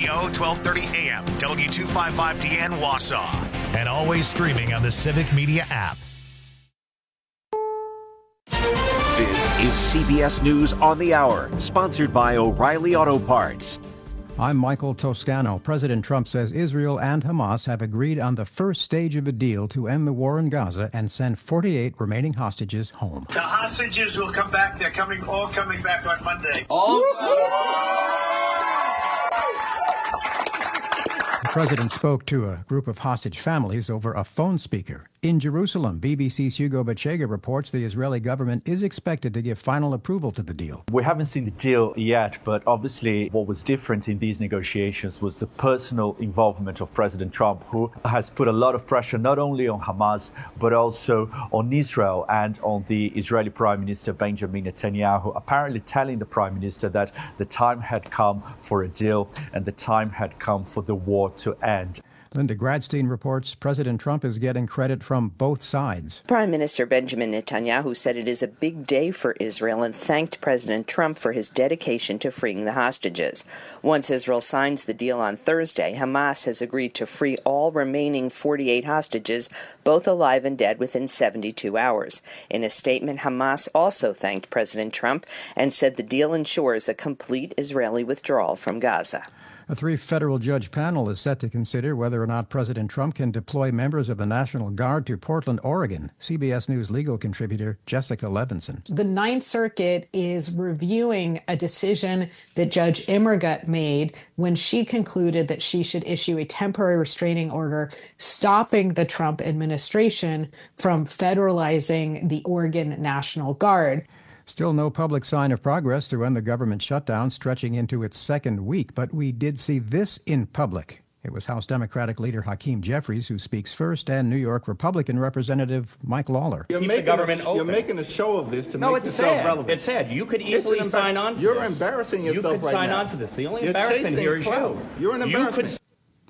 Radio, 1230 AM, W255DN Wausau. And always streaming on the Civic Media app. This is CBS News on the Hour, sponsored by O'Reilly Auto Parts. I'm Michael Toscano. President Trump says Israel and Hamas have agreed on the first stage of a deal to end the war in Gaza and send 48 remaining hostages home. The hostages will come back. They're all coming back on Monday. The president spoke to a group of hostage families over a phone speaker. In Jerusalem, BBC's Hugo Bachega reports the Israeli government is expected to give final approval to the deal. We haven't seen the deal yet, but obviously what was different in these negotiations was the personal involvement of President Trump, who has put a lot of pressure not only on Hamas, but also on Israel and on the Israeli Prime Minister Benjamin Netanyahu, apparently telling the Prime Minister that the time had come for a deal and the time had come for the war to end. Linda Gradstein reports President Trump is getting credit from both sides. Prime Minister Benjamin Netanyahu said it is a big day for Israel and thanked President Trump for his dedication to freeing the hostages. Once Israel signs the deal on Thursday, Hamas has agreed to free all remaining 48 hostages, both alive and dead, within 72 hours. In a statement, Hamas also thanked President Trump and said the deal ensures a complete Israeli withdrawal from Gaza. A 3-federal judge panel is set to consider whether or not President Trump can deploy members of the National Guard to Portland, Oregon. CBS News legal contributor Jessica Levinson. The Ninth Circuit is reviewing a decision that Judge Immergut made when she concluded that she should issue a temporary restraining order stopping the Trump administration from federalizing the Oregon National Guard. Still no public sign of progress to end the government shutdown stretching into its second week, but we did see this in public. It was House Democratic leader Hakeem Jeffries who speaks first, and New York Republican Representative Mike Lawler. You're making a show of this to make yourself relevant. It's sad. You could easily sign on to this. You're embarrassing yourself right now. You could sign on to this. The only embarrassment here is you. You're an embarrassment.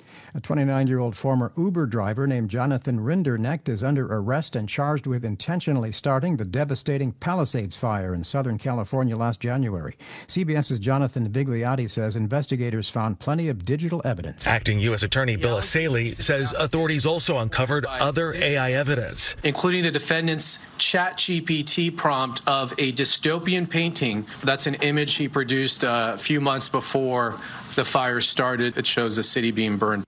A 29-year-old former Uber driver named Jonathan Rinderknecht is under arrest and charged with intentionally starting the devastating Palisades fire in Southern California last January. CBS's Jonathan Vigliotti says investigators found plenty of digital evidence. Acting U.S. Attorney Bill Asaley says authorities also uncovered other AI evidence, including the defendant's ChatGPT prompt of a dystopian painting. That's an image he produced a few months before the fire started. It shows the city being burned.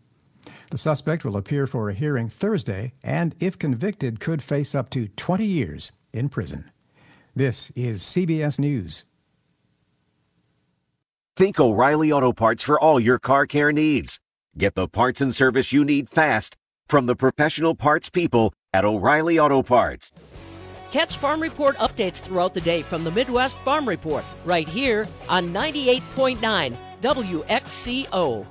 The suspect will appear for a hearing Thursday and, if convicted, could face up to 20 years in prison. This is CBS News. Think O'Reilly Auto Parts for all your car care needs. Get the parts and service you need fast from the professional parts people at O'Reilly Auto Parts. Catch Farm Report updates throughout the day from the Midwest Farm Report right here on 98.9 WXCO.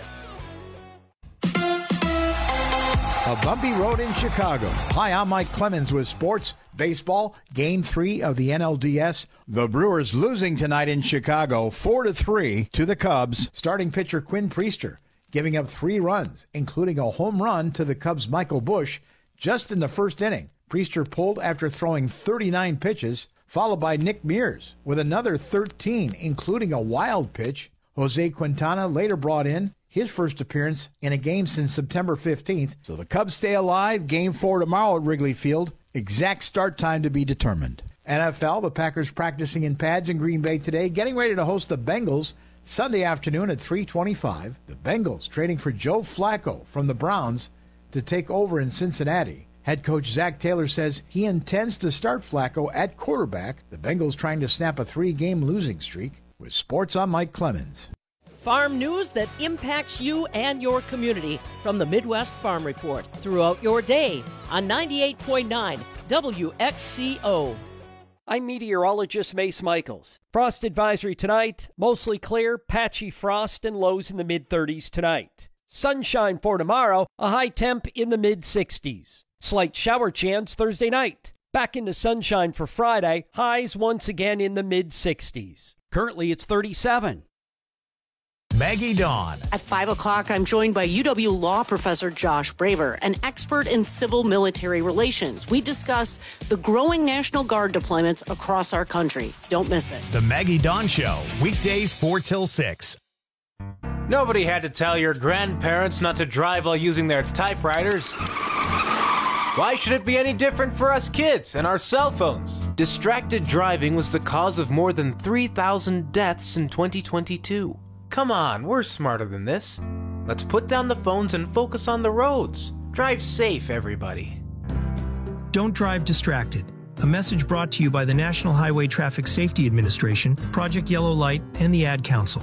A bumpy road in Chicago. Hi, I'm Mike Clemens with sports. Baseball, Game 3 of the NLDS. The Brewers losing tonight in Chicago, 4-3 to the Cubs. Starting pitcher Quinn Priester giving up 3 runs, including a home run to the Cubs' Michael Busch just in the first inning. Priester pulled after throwing 39 pitches, followed by Nick Mears with another 13, including a wild pitch. Jose Quintana later brought in his first appearance in a game since September 15th. So the Cubs stay alive. Game 4 tomorrow at Wrigley Field. Exact start time to be determined. NFL, the Packers practicing in pads in Green Bay today, getting ready to host the Bengals Sunday afternoon at 3:25. The Bengals trading for Joe Flacco from the Browns to take over in Cincinnati. Head coach Zach Taylor says he intends to start Flacco at quarterback. The Bengals trying to snap a 3-game losing streak. With sports, I'm Mike Clemens. Farm news that impacts you and your community from the Midwest Farm Report throughout your day on 98.9 WXCO. I'm meteorologist Mace Michaels. Frost advisory tonight, mostly clear, patchy frost and lows in the mid-30s tonight. Sunshine for tomorrow, a high temp in the mid-60s. Slight shower chance Thursday night. Back into sunshine for Friday, highs once again in the mid-60s. Currently it's 37. Maggie Dawn. At 5 o'clock, I'm joined by UW Law Professor Josh Braver, an expert in civil-military relations. We discuss the growing National Guard deployments across our country. Don't miss it. The Maggie Dawn Show, weekdays 4 till 6. Nobody had to tell your grandparents not to drive while using their typewriters. Why should it be any different for us kids and our cell phones? Distracted driving was the cause of more than 3,000 deaths in 2022. Come on, we're smarter than this. Let's put down the phones and focus on the roads. Drive safe, everybody. Don't drive distracted. A message brought to you by the National Highway Traffic Safety Administration, Project Yellow Light, and the Ad Council.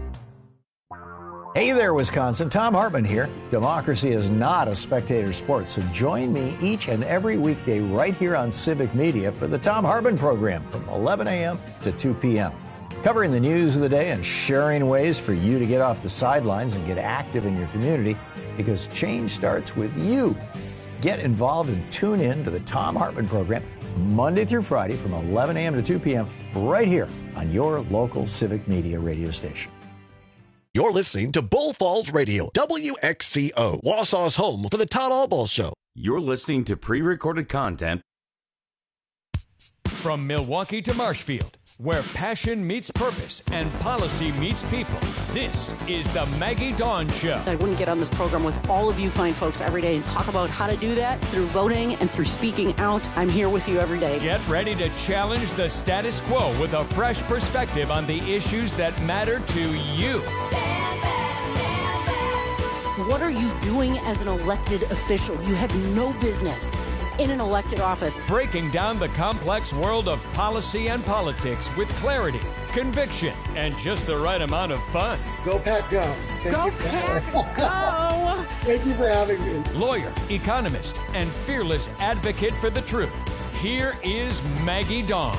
Hey there, Wisconsin. Tom Hartman here. Democracy is not a spectator sport, so join me each and every weekday right here on Civic Media for the Tom Hartman program from 11 a.m. to 2 p.m. Covering the news of the day and sharing ways for you to get off the sidelines and get active in your community, because change starts with you. Get involved and tune in to the Tom Hartman program Monday through Friday from 11 a.m. to 2 p.m. right here on your local Civic Media radio station. You're listening to Bull Falls Radio, WXCO, Wausau's home for the Todd Albaugh Show. You're listening to pre-recorded content. From Milwaukee to Marshfield, where passion meets purpose and policy meets people, this is the Maggie Dawn Show. I wouldn't get on this program with all of you fine folks every day and talk about how to do that through voting and through speaking out. I'm here with you every day. Get ready to challenge the status quo with a fresh perspective on the issues that matter to you. What are you doing as an elected official? You have no business in an elected office. Breaking down the complex world of policy and politics with clarity, conviction, and just the right amount of fun. Go Pack Go. Go Pack Go. Thank you for having me. Lawyer, economist, and fearless advocate for the truth. Here is Maggie Dawn.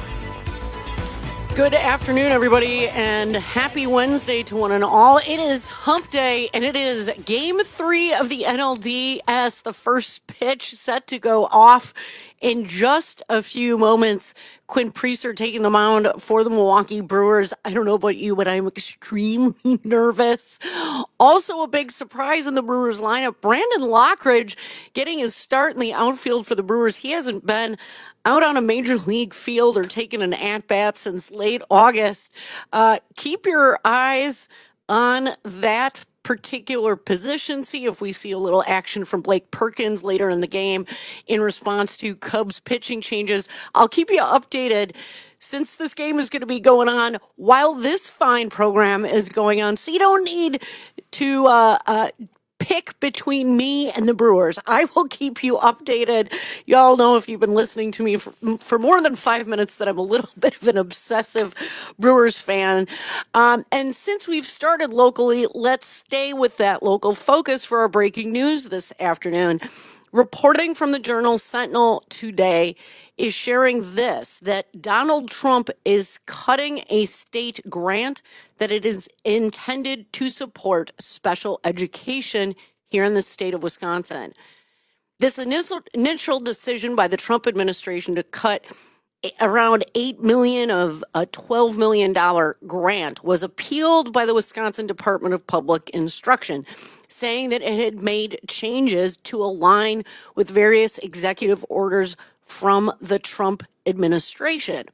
Good afternoon, everybody, and happy Wednesday to one and all. It is Hump Day, and it is Game 3 of the NLDS, the first pitch set to go off in just a few moments. Quinn Priester taking the mound for the Milwaukee Brewers. I don't know about you, but I'm extremely nervous. Also a big surprise in the Brewers lineup, Brandon Lockridge getting his start in the outfield for the Brewers. He hasn't been out on a major league field or taken an at-bat since late August. Keep your eyes on that particular position. See if we see a little action from Blake Perkins later in the game in response to Cubs pitching changes. I'll keep you updated since this game is going to be going on while this fine program is going on. So you don't need to pick between me and the Brewers. I will keep you updated. Y'all know, if you've been listening to me for more than 5 minutes, that I'm a little bit of an obsessive Brewers fan. And since we've started locally, let's stay with that local focus for our breaking news this afternoon. Reporting from the Journal Sentinel today is sharing this, that Donald Trump is cutting a state grant that it is intended to support special education here in the state of Wisconsin. This initial decision by the Trump administration to cut around $8 million of a $12 million grant was appealed by the Wisconsin Department of Public Instruction, saying that it had made changes to align with various executive orders from the Trump administration.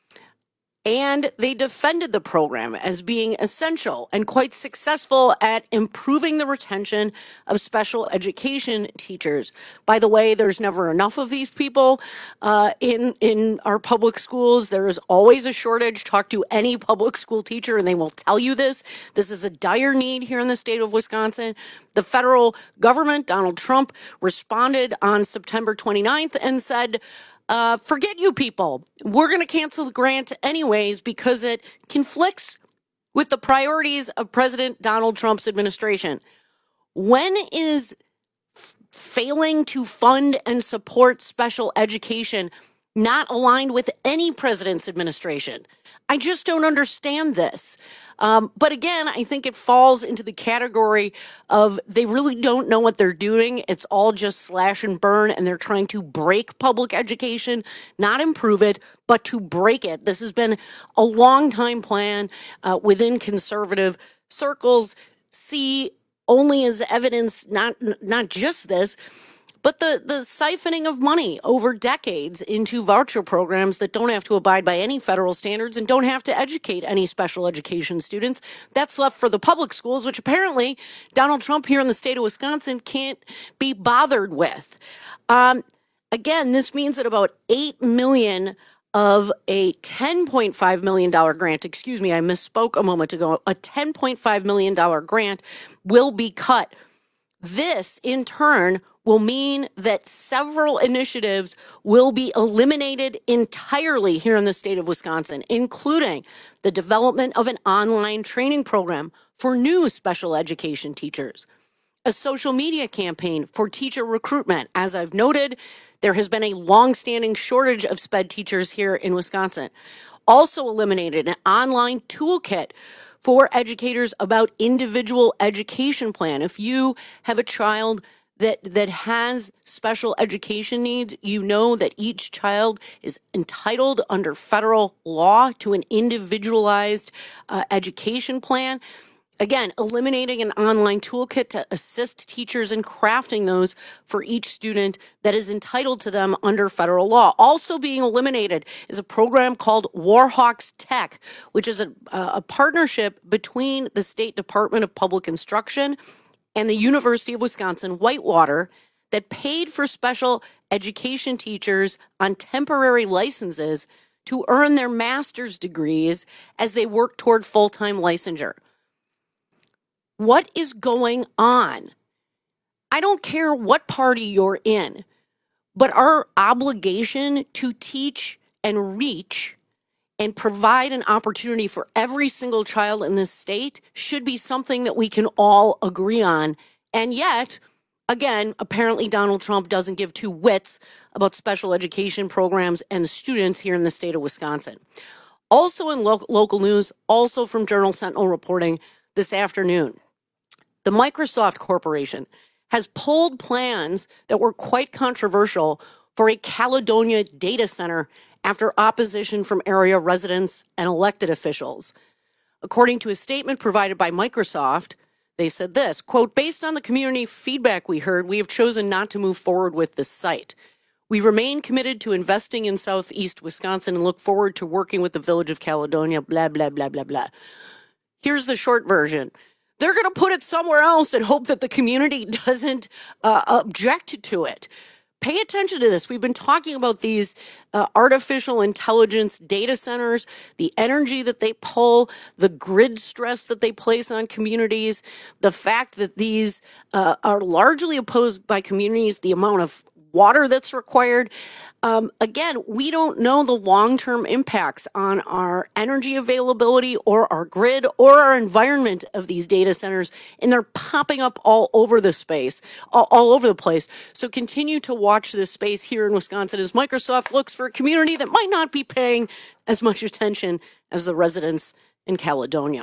And they defended the program as being essential and quite successful at improving the retention of special education teachers. By the way, there's never enough of these people in our public schools. There is always a shortage. Talk to any public school teacher and they will tell you this. This is a dire need here in the state of Wisconsin. The federal government, Donald Trump, responded on September 29th and said, forget you people. We're going to cancel the grant anyways because it conflicts with the priorities of President Donald Trump's administration. When is failing to fund and support special education not aligned with any president's administration? I just don't understand this. But again, I think it falls into the category of they really don't know what they're doing. It's all just slash and burn, and they're trying to break public education, not improve it, but to break it. This has been a long time plan within conservative circles. See only as evidence, not just this, but the siphoning of money over decades into voucher programs that don't have to abide by any federal standards and don't have to educate any special education students, that's left for the public schools, which apparently Donald Trump here in the state of Wisconsin can't be bothered with. Again, this means that about $8 million of a $10.5 million grant, excuse me, I misspoke a moment ago, a $10.5 million grant will be cut. This, in turn, will mean that several initiatives will be eliminated entirely here in the state of Wisconsin, including the development of an online training program for new special education teachers, a social media campaign for teacher recruitment. As I've noted, there has been a long-standing shortage of SPED teachers here in Wisconsin. Also eliminated an online toolkit for educators about individual education plan. If you have a child that has special education needs, you know that each child is entitled under federal law to an individualized education plan. Again, eliminating an online toolkit to assist teachers in crafting those for each student that is entitled to them under federal law. Also being eliminated is a program called Warhawks Tech, which is a partnership between the State Department of Public Instruction and the University of Wisconsin-Whitewater that paid for special education teachers on temporary licenses to earn their master's degrees as they work toward full-time licensure. What is going on? I don't care what party you're in, but our obligation to teach and reach and provide an opportunity for every single child in this state should be something that we can all agree on. And yet, again, apparently Donald Trump doesn't give two whits about special education programs and students here in the state of Wisconsin. Also in local news, also from Journal Sentinel reporting this afternoon, the Microsoft Corporation has pulled plans that were quite controversial for a Caledonia data center after opposition from area residents and elected officials. According to a statement provided by Microsoft, they said this, quote, based on the community feedback we heard, we have chosen not to move forward with this site. We remain committed to investing in Southeast Wisconsin and look forward to working with the village of Caledonia, blah, blah, blah, blah, blah. Here's the short version. They're going to put it somewhere else and hope that the community doesn't object to it. Pay attention to this. We've been talking about these artificial intelligence data centers, the energy that they pull, the grid stress that they place on communities, the fact that these are largely opposed by communities, the amount of water that's required. Again, we don't know the long-term impacts on our energy availability or our grid or our environment of these data centers, and they're popping up all over the space, all over the place. So continue to watch this space here in Wisconsin as Microsoft looks for a community that might not be paying as much attention as the residents in Caledonia.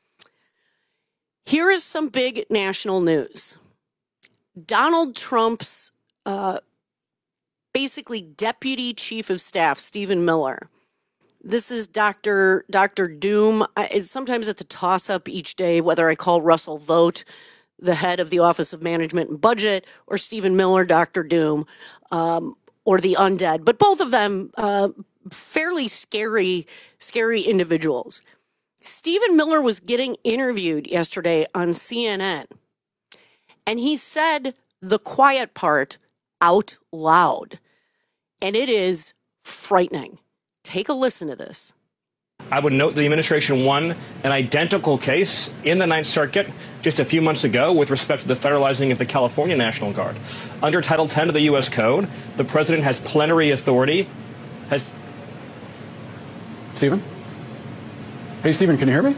Here is some big national news. Donald Trump's basically deputy chief of staff, Stephen Miller. This is Dr. Doom. Sometimes it's a toss-up each day whether I call Russell Vought the head of the Office of Management and Budget or Stephen Miller, Dr. Doom, or the undead. But both of them fairly scary individuals. Stephen Miller was getting interviewed yesterday on CNN, and he said the quiet part out loud. And it is frightening. Take a listen to this. I would note the administration won an identical case in the Ninth Circuit just a few months ago with respect to the federalizing of the California National Guard. Under Title 10 of the U.S. Code, the president has plenary authority. Stephen? Hey, Stephen, can you hear me?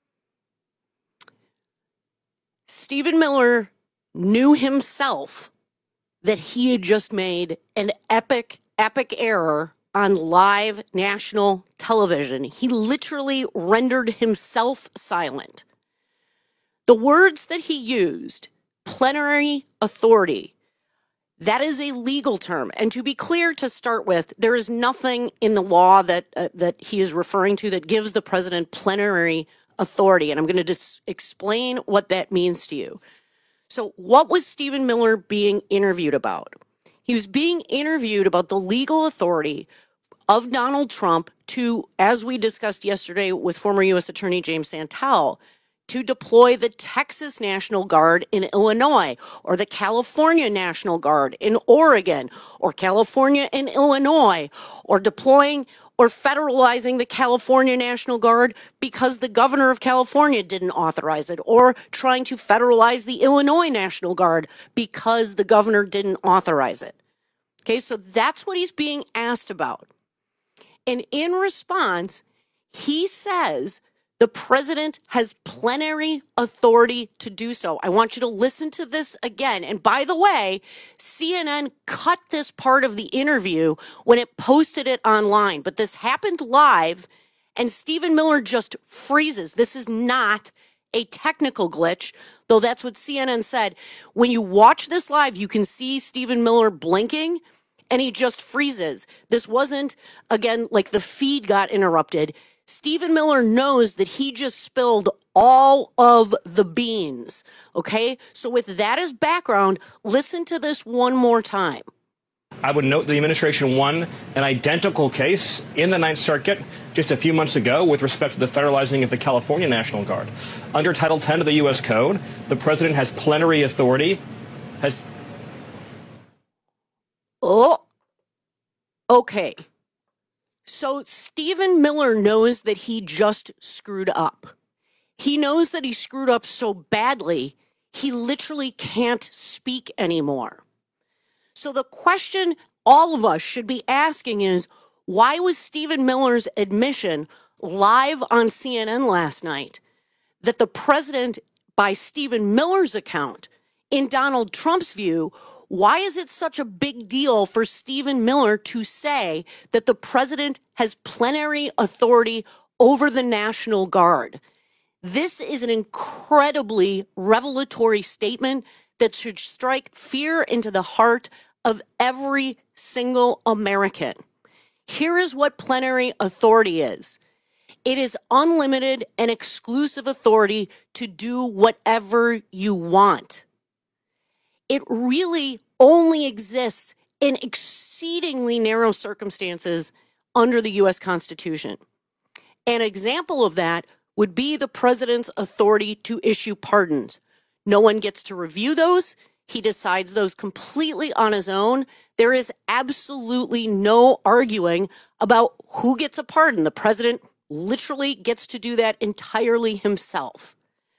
Stephen Miller knew himself that he had just made an epic error on live national television. He literally rendered himself silent. The words that he used, plenary authority, that is a legal term. And to be clear to start with, there is nothing in the law that he is referring to that gives the president plenary authority. And I'm going to just explain what that means to you. So what was Stephen Miller being interviewed about? He was being interviewed about the legal authority of Donald Trump to, as we discussed yesterday with former U.S. Attorney James Santel, to deploy the Texas National Guard in Illinois, or the California National Guard in Oregon, or California and Illinois, or deploying or federalizing the California National Guard because the governor of California didn't authorize it, or trying to federalize the Illinois National Guard because the governor didn't authorize it. Okay, so that's what he's being asked about. And in response, he says the president has plenary authority to do so. I want you to listen to this again. And by the way, CNN cut this part of the interview when it posted it online. But this happened live, and Stephen Miller just freezes. This is not a technical glitch, though that's what CNN said. When you watch this live, you can see Stephen Miller blinking, and he just freezes. This wasn't, again, like the feed got interrupted. Stephen Miller knows that he just spilled all of the beans, okay? So with that as background, listen to this one more time. I would note the administration won an identical case in the Ninth Circuit just a few months ago with respect to the federalizing of the California National Guard. Under Title 10 of the U.S. Code, the president has plenary authority. Oh, okay. So Stephen Miller knows that he just screwed up. He knows that he screwed up so badly, he literally can't speak anymore. So the question all of us should be asking is, why was Stephen Miller's admission live on CNN last night that the president, by Stephen Miller's account, in Donald Trump's view, why is it such a big deal for Stephen Miller to say that the president has plenary authority over the National Guard? This is an incredibly revelatory statement that should strike fear into the heart of every single American. Here is what plenary authority is. It is unlimited and exclusive authority to do whatever you want. It really only exists in exceedingly narrow circumstances under the U.S. Constitution. An example of that would be the president's authority to issue pardons. No one gets to review those. He decides those completely on his own. There is absolutely no arguing about who gets a pardon. The president literally gets to do that entirely himself.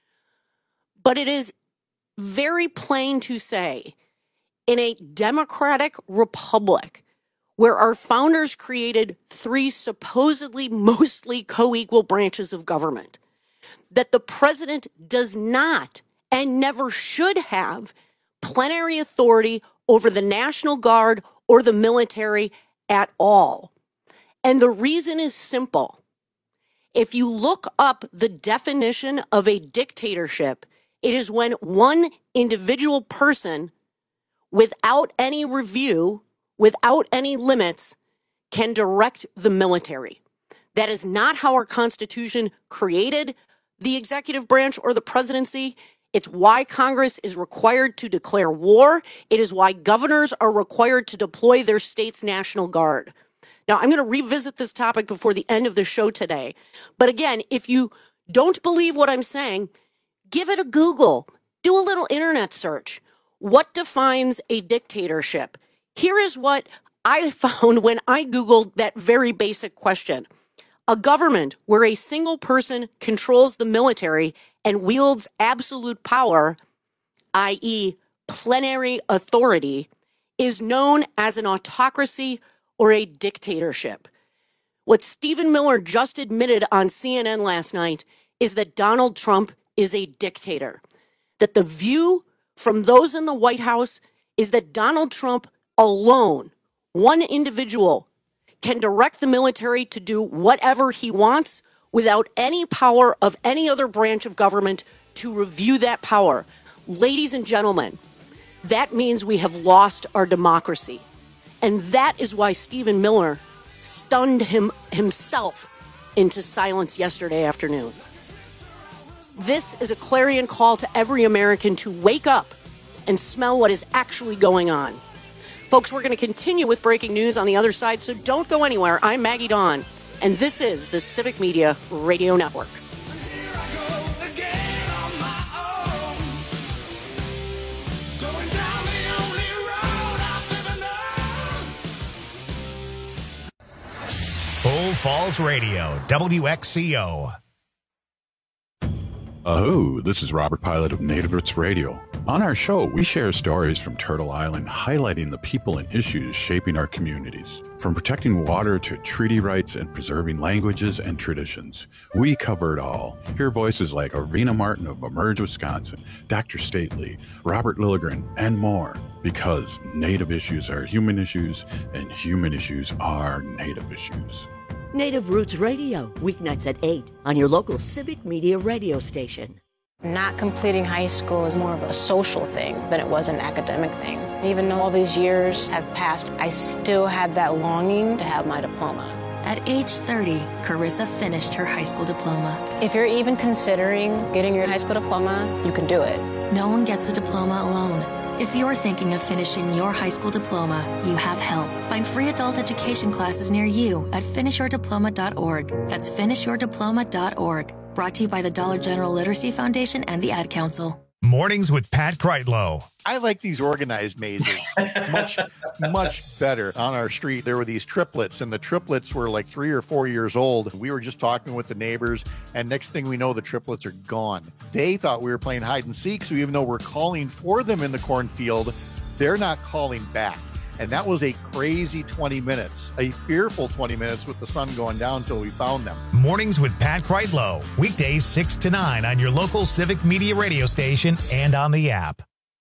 But it is very plain to say, in a democratic republic where our founders created three supposedly mostly co-equal branches of government, that the president does not and never should have plenary authority over the National Guard or the military at all. And the reason is simple. If you look up the definition of a dictatorship, it is when one individual person, without any review, without any limits, can direct the military. That is not how our Constitution created the executive branch or the presidency. It's why Congress is required to declare war. It is why governors are required to deploy their state's National Guard. Now, I'm going to revisit this topic before the end of the show today. But again, if you don't believe what I'm saying, give it a Google. Do a little internet search. What defines a dictatorship? Here is what I found when I Googled that very basic question. A government where a single person controls the military and wields absolute power, i.e. plenary authority, is known as an autocracy or a dictatorship. What Stephen Miller just admitted on CNN last night is that Donald Trump is a dictator. That the view from those in the White House is that Donald Trump alone, one individual, can direct the military to do whatever he wants without any power of any other branch of government to review that power. Ladies and gentlemen, that means we have lost our democracy. And that is why Stephen Miller stunned himself into silence yesterday afternoon. This is a clarion call to every American to wake up and smell what is actually going on. Folks, we're going to continue with breaking news on the other side, so don't go anywhere. I'm Maggie Dawn, and this is the Civic Media Radio Network. Bull Falls Radio, WXCO. Aho, this is Robert Pilot of Native Roots Radio. On our show, we share stories from Turtle Island, highlighting the people and issues shaping our communities. From protecting water to treaty rights and preserving languages and traditions, we cover it all. Hear voices like Arvina Martin of Emerge, Wisconsin, Dr. Stately, Robert Lilligren, and more. Because Native issues are human issues, and human issues are Native issues. Native Roots Radio, weeknights at 8 on your local Civic Media radio station. Not completing high school is more of a social thing than it was an academic thing. Even though all these years have passed, I still had that longing to have my diploma. At age 30, Carissa finished her high school diploma. If you're even considering getting your high school diploma, you can do it. No one gets a diploma alone. If you're thinking of finishing your high school diploma, you have help. Find free adult education classes near you at finishyourdiploma.org. That's finishyourdiploma.org. Brought to you by the Dollar General Literacy Foundation and the Ad Council. Mornings with Pat Kreitlow. I like these organized mazes much better. On our street, there were these triplets, and the triplets were like 3 or 4 years old. We were just talking with the neighbors, and next thing we know, the triplets are gone. They thought we were playing hide and seek, so even though we're calling for them in the cornfield, they're not calling back. And that was a crazy 20 minutes, a fearful 20 minutes with the sun going down until we found them. Mornings with Pat Kreitlow. Weekdays 6 to 9 on your local Civic Media radio station and on the app.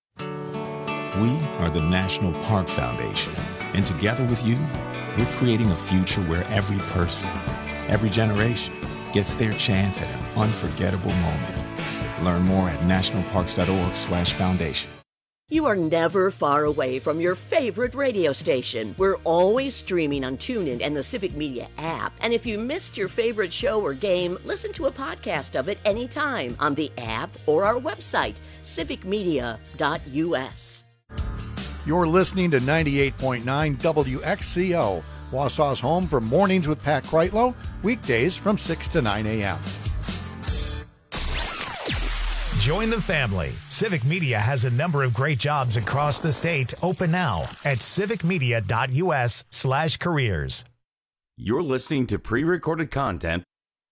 We are the National Park Foundation, and together with you, we're creating a future where every person, every generation gets their chance at an unforgettable moment. Learn more at nationalparks.org/foundation. You are never far away from your favorite radio station. We're always streaming on TuneIn and the Civic Media app. And if you missed your favorite show or game, listen to a podcast of it anytime on the app or our website, civicmedia.us. You're listening to 98.9 WXCO, Wausau's home for Mornings with Pat Kreitlow, weekdays from 6 to 9 a.m. Join the family. Civic Media has a number of great jobs across the state open now at civicmedia.us/careers. You're listening to pre-recorded content.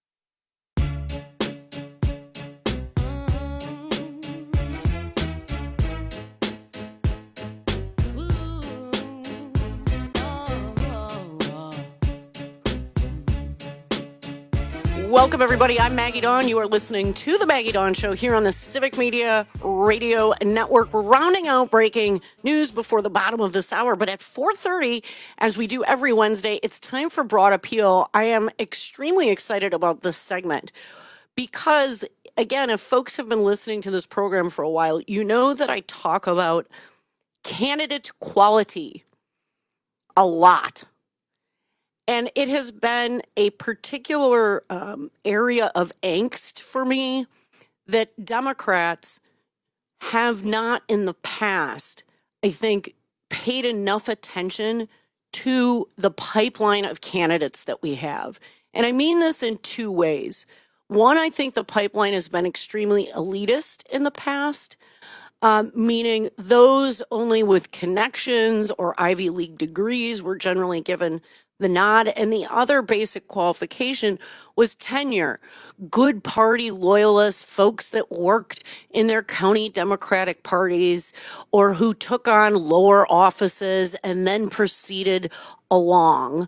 Welcome, everybody. I'm Maggie Dawn. You are listening to The Maggie Dawn Show here on the Civic Media Radio Network. We're rounding out breaking news before the bottom of this hour, but at 4:30, as we do every Wednesday, it's time for Broad Appeal. I am extremely excited about this segment because, again, if folks have been listening to this program for a while, you know that I talk about candidate quality a lot. And it has been a particular area of angst for me that Democrats have not in the past, I think, paid enough attention to the pipeline of candidates that we have. And I mean this in two ways. One, I think the pipeline has been extremely elitist in the past, meaning those only with connections or Ivy League degrees were generally given the nod, and the other basic qualification was tenure. Good party loyalists, folks that worked in their county Democratic parties or who took on lower offices and then proceeded along.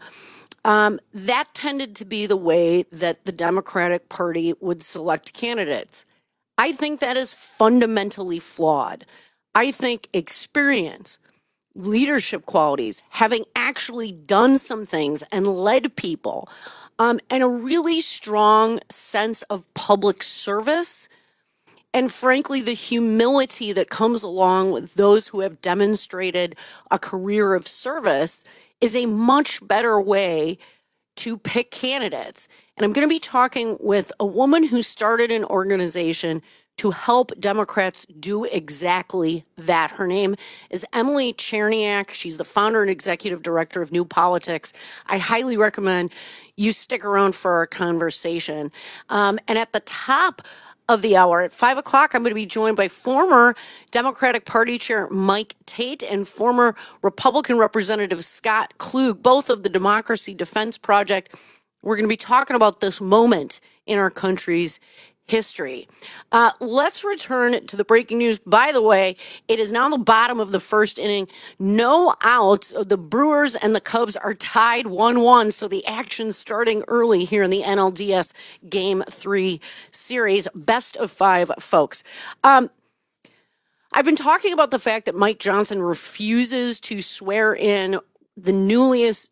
That tended to be the way that the Democratic Party would select candidates. I think that is fundamentally flawed. I think experience, leadership qualities, having actually done some things and led people, and a really strong sense of public service, and frankly, the humility that comes along with those who have demonstrated a career of service is a much better way to pick candidates. And I'm going to be talking with a woman who started an organization to help Democrats do exactly that. Her name is Emily Cherniak. She's the founder and executive director of New Politics. I highly recommend you stick around for our conversation. And at the top of the hour, at 5 o'clock, I'm going to be joined by former Democratic Party Chair Mike Tate and former Republican Representative Scott Klug, both of the Democracy Defense Project. We're going to be talking about this moment in our country's history. Let's return to the breaking news. By the way, it is now the bottom of the first inning. No outs. The Brewers and the Cubs are tied 1-1, so the action's starting early here in the NLDS Game 3 series. Best of 5, folks. I've been talking about the fact that Mike Johnson refuses to swear in the newest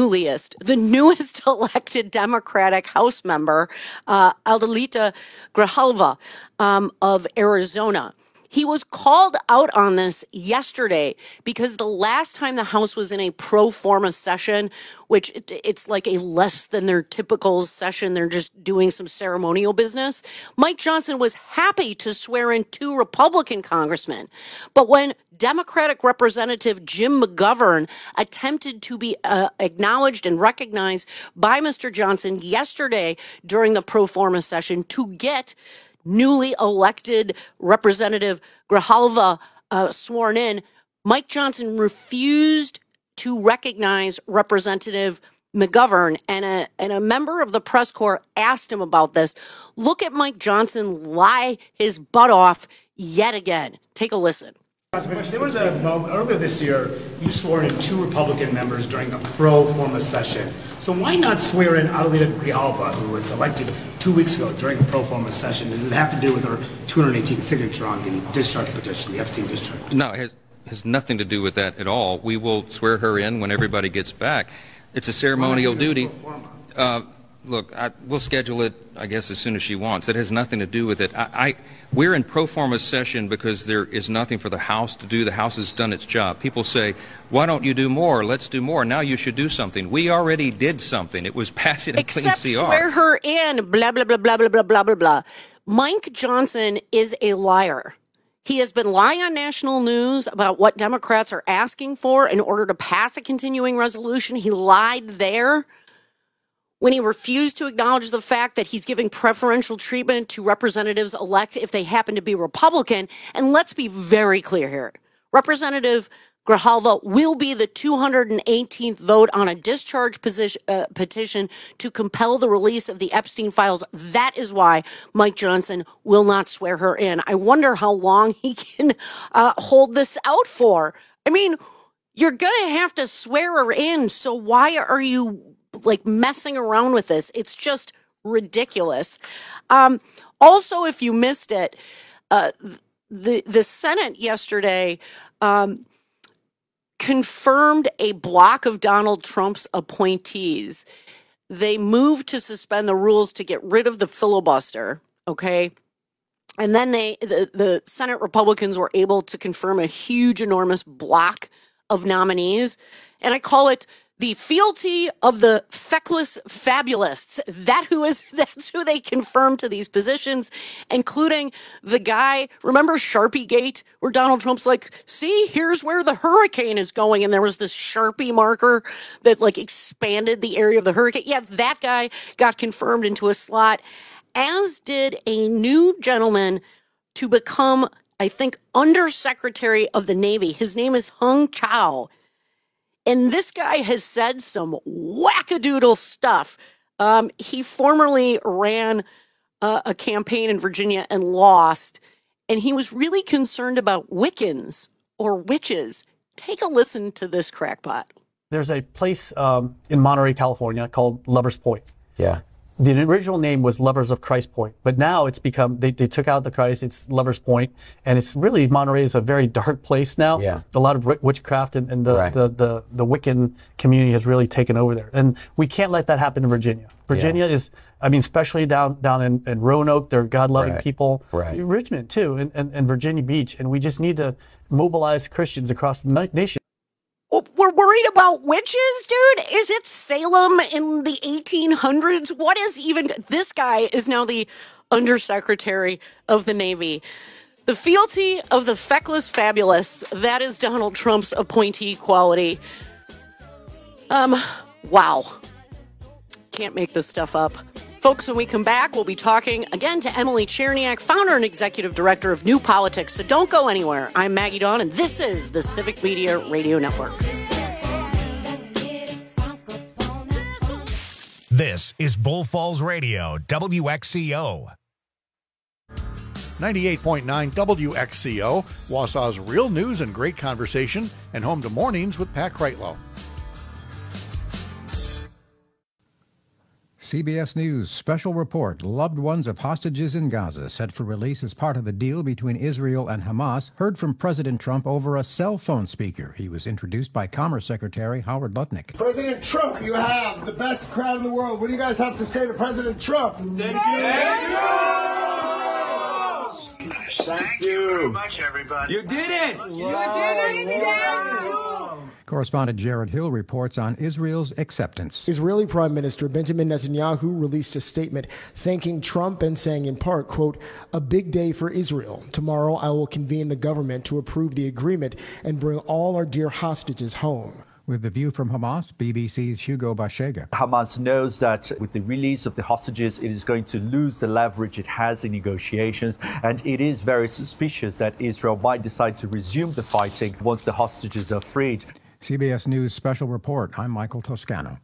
elected Democratic House member, Adelita Grijalva of Arizona. He was called out on this yesterday because the last time the House was in a pro forma session, which it's like a less than their typical session, they're just doing some ceremonial business, Mike Johnson was happy to swear in 2 Republican congressmen. But when Democratic Representative Jim McGovern attempted to be acknowledged and recognized by Mr. Johnson yesterday during the pro forma session to get newly elected Representative Grijalva sworn in, Mike Johnson refused to recognize Representative McGovern, and a member of the press corps asked him about this. Look at Mike Johnson lie his butt off yet again. Take a listen. There was a moment earlier this year, you swore in 2 Republican members during a pro forma session. So why not swear in Adelita Grijalva, who was elected 2 weeks ago during a pro forma session? Does it have to do with her 218th signature on the discharge petition, the Epstein discharge? No, it has nothing to do with that at all. We will swear her in when everybody gets back. It's a ceremonial duty. Look, we'll schedule it, I guess, as soon as she wants. It has nothing to do with it. We're in pro forma session because there is nothing for the House to do. The House has done its job. People say, why don't you do more? Let's do more. Now you should do something. We already did something. It was passing a clean CR. Except swear her in, blah, blah, blah, blah, blah, blah, blah, blah, blah. Mike Johnson is a liar. He has been lying on national news about what Democrats are asking for in order to pass a continuing resolution. He lied there when he refused to acknowledge the fact that he's giving preferential treatment to representatives elect if they happen to be Republican. And let's be very clear here. Representative Grijalva will be the 218th vote on a discharge petition to compel the release of the Epstein files. That is why Mike Johnson will not swear her in. I wonder how long he can hold this out for. I mean, you're going to have to swear her in, so why are you messing around with this? It's just ridiculous. Also, if you missed it, the Senate yesterday confirmed a block of Donald Trump's appointees. They moved to suspend the rules to get rid of the filibuster, okay? And then the Senate Republicans were able to confirm a huge, enormous block of nominees. And I call it the fealty of the feckless fabulists. That's who they confirmed to these positions, including the guy, remember Sharpie Gate, where Donald Trump's like, see, here's where the hurricane is going. And there was this Sharpie marker that expanded the area of the hurricane. Yeah, that guy got confirmed into a slot, as did a new gentleman to become, I think, Undersecretary of the Navy. His name is Hung Chau. And this guy has said some wackadoodle stuff. He formerly ran a campaign in Virginia and lost. And he was really concerned about Wiccans or witches. Take a listen to this crackpot. There's a place in Monterey, California called Lovers Point. Yeah. The original name was Lovers of Christ Point, but now it's become, they took out the Christ, it's Lovers Point, and it's really, Monterey is a very dark place now. Yeah. A lot of witchcraft and the Wiccan community has really taken over there. And we can't let that happen in Virginia. Virginia is, especially down in Roanoke, they're God-loving people. Right. Richmond, too, and Virginia Beach, and we just need to mobilize Christians across the nation. We're worried about witches, dude? Is it Salem in the 1800s? What is even... This guy is now the Undersecretary of the Navy. The fealty of the feckless fabulous. That is Donald Trump's appointee quality. Wow. Can't make this stuff up. Folks, when we come back, we'll be talking again to Emily Cherniak, founder and executive director of New Politics. So don't go anywhere. I'm Maggie Dawn, and this is the Civic Media Radio Network. This is Bull Falls Radio, WXCO. 98.9 WXCO, Wausau's real news and great conversation, and home to mornings with Pat Kreitlow. CBS News special report. Loved ones of hostages in Gaza set for release as part of the deal between Israel and Hamas heard from President Trump over a cell phone speaker. He was introduced by Commerce Secretary Howard Lutnick. President Trump, you have the best crowd in the world. What do you guys have to say to President Trump? Thank you very much, everybody. You did it! Correspondent Jared Hill reports on Israel's acceptance. Israeli Prime Minister Benjamin Netanyahu released a statement thanking Trump and saying in part, quote, "A big day for Israel. Tomorrow I will convene the government to approve the agreement and bring all our dear hostages home." With the view from Hamas, BBC's Hugo Bashega. Hamas knows that with the release of the hostages, it is going to lose the leverage it has in negotiations, and it is very suspicious that Israel might decide to resume the fighting once the hostages are freed. CBS News special report. I'm Michael Toscano.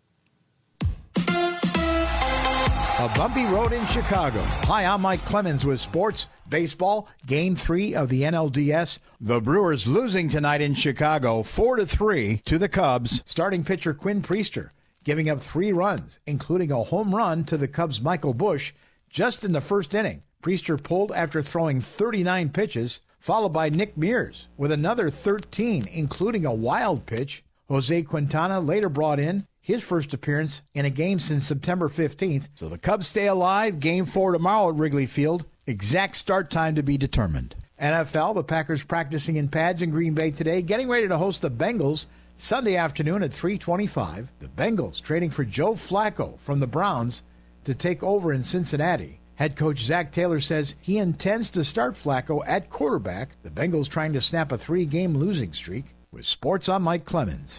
A bumpy road in Chicago. Hi, I'm Mike Clemens with sports. Baseball, Game 3 of the NLDS. The Brewers losing tonight in Chicago 4-3 to the Cubs. Starting pitcher Quinn Priester giving up 3 runs, including a home run to the Cubs' Michael Busch just in the first inning. Priester pulled after throwing 39 pitches, followed by Nick Mears with another 13, including a wild pitch. Jose Quintana later brought in his first appearance in a game since September 15th. So the Cubs stay alive. Game 4 tomorrow at Wrigley Field. Exact start time to be determined. NFL, the Packers practicing in pads in Green Bay today, getting ready to host the Bengals Sunday afternoon at 3:25. The Bengals trading for Joe Flacco from the Browns to take over in Cincinnati. Head coach Zach Taylor says he intends to start Flacco at quarterback. The Bengals trying to snap a 3-game losing streak. With sports, I'm Mike Clemens.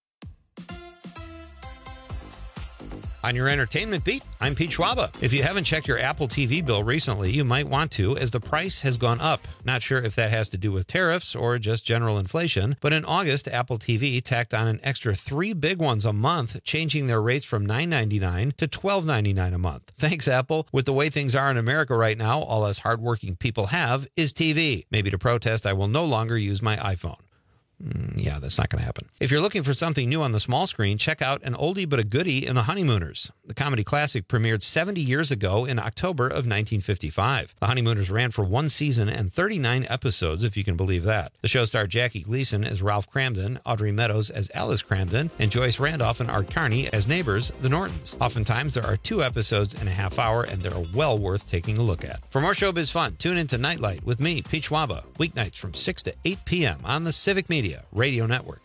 On your entertainment beat, I'm Pete Schwaba. If you haven't checked your Apple TV bill recently, you might want to, as the price has gone up. Not sure if that has to do with tariffs or just general inflation, but in August, Apple TV tacked on an extra 3 big ones a month, changing their rates from $9.99 to $12.99 a month. Thanks, Apple. With the way things are in America right now, all us hardworking people have is TV. Maybe to protest, I will no longer use my iPhone. Yeah, that's not going to happen. If you're looking for something new on the small screen, check out an oldie but a goodie in The Honeymooners. The comedy classic premiered 70 years ago in October of 1955. The Honeymooners ran for 1 season and 39 episodes, if you can believe that. The show starred Jackie Gleason as Ralph Cramden, Audrey Meadows as Alice Cramden, and Joyce Randolph and Art Carney as neighbors, the Nortons. Oftentimes, there are 2 episodes in a half hour, and they're well worth taking a look at. For more showbiz fun, tune into Nightlight with me, Pete Schwaba, weeknights from 6 to 8 p.m. on the Civic Media Radio Network.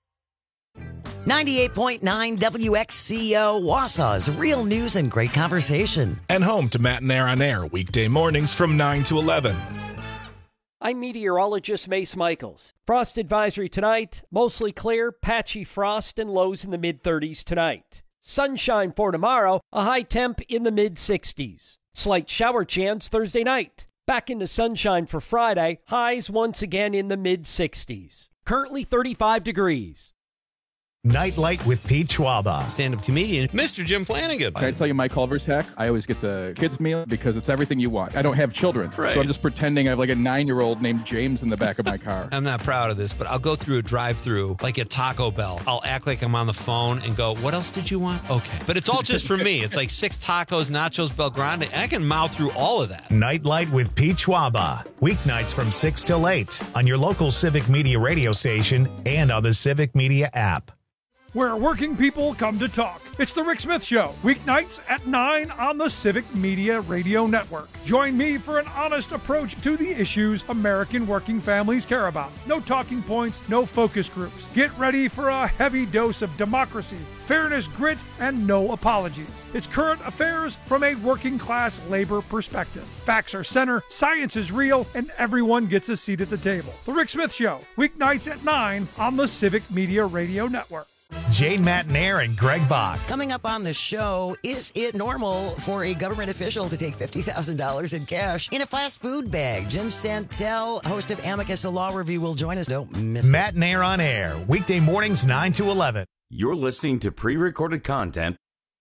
98.9 WXCO, Wausau's real news and great conversation. And home to Matt and Air on Air, weekday mornings from 9 to 11. I'm meteorologist Mace Michaels. Frost advisory tonight, mostly clear, patchy frost and lows in the mid-30s tonight. Sunshine for tomorrow, a high temp in the mid-60s. Slight shower chance Thursday night. Back into sunshine for Friday, highs once again in the mid-60s. Currently 35 degrees. Nightlight with Pete Schwaba. Stand-up comedian, Mr. Jim Flanagan. Can I tell you my Culver's hack? I always get the kids' meal because it's everything you want. I don't have children, right. So I'm just pretending I have like a 9-year-old named James in the back of my car. I'm not proud of this, but I'll go through a drive-thru like at Taco Bell. I'll act like I'm on the phone and go, what else did you want? Okay. But it's all just for me. It's like 6 tacos, nachos, Bel Grande, and I can mouth through all of that. Nightlight with Pete Schwaba. Weeknights from 6 till 8 on your local Civic Media radio station and on the Civic Media app. where working people come to talk. It's The Rick Smith Show, weeknights at 9 on the Civic Media Radio Network. Join me for an honest approach to the issues American working families care about. No talking points, no focus groups. Get ready for a heavy dose of democracy, fairness, grit, and no apologies. It's current affairs from a working class labor perspective. Facts are center, science is real, and everyone gets a seat at the table. The Rick Smith Show, weeknights at 9 on the Civic Media Radio Network. Jane Matnair and Greg Bach. Coming up on the show, is it normal for a government official to take $50,000 in cash in a fast food bag? Jim Santel, host of Amicus, the Law Review, will join us. Don't miss it. Matnair on air, weekday mornings 9 to 11. You're listening to pre-recorded content.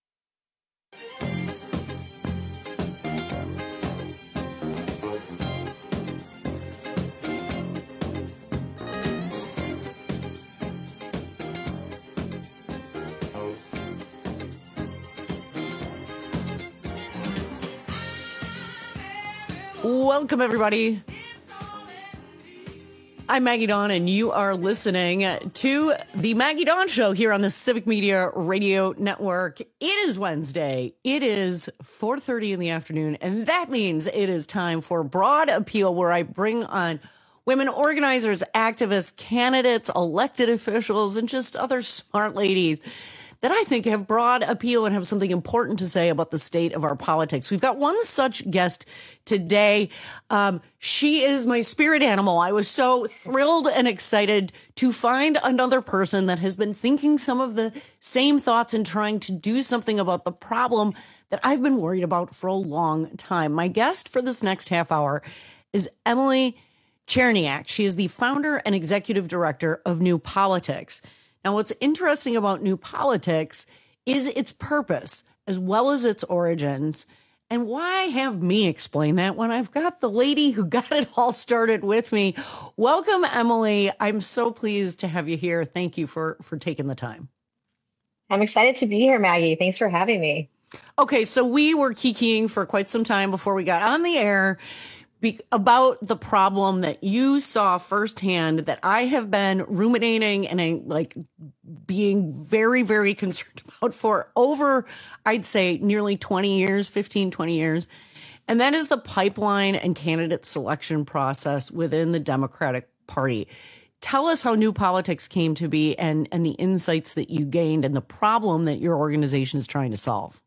Welcome, everybody. I'm Maggie Dawn, and you are listening to the Maggie Dawn Show here on the Civic Media Radio Network. It is Wednesday. It is 4:30 in the afternoon, and that means it is time for Broad Appeal, where I bring on women organizers, activists, candidates, elected officials, and just other smart ladies that I think have broad appeal and have something important to say about the state of our politics. We've got one such guest today. She is my spirit animal. I was so thrilled and excited to find another person that has been thinking some of the same thoughts and trying to do something about the problem that I've been worried about for a long time. My guest for this next half hour is Emily Cherniak. She is the founder and executive director of New Politics. Now, what's interesting about New Politics is its purpose as well as its origins. And why have me explain that when I've got the lady who got it all started with me? Welcome, Emily. I'm so pleased to have you here. Thank you for taking the time. I'm excited to be here, Maggie. Thanks for having me. Okay, so we were kikiing for quite some time before we got on the air about the problem that you saw firsthand, that I have been ruminating and being very, very concerned about for over, I'd say, nearly 20 years, 15, 20 years. And that is the pipeline and candidate selection process within the Democratic Party. Tell us how New Politics came to be and the insights that you gained and the problem that your organization is trying to solve.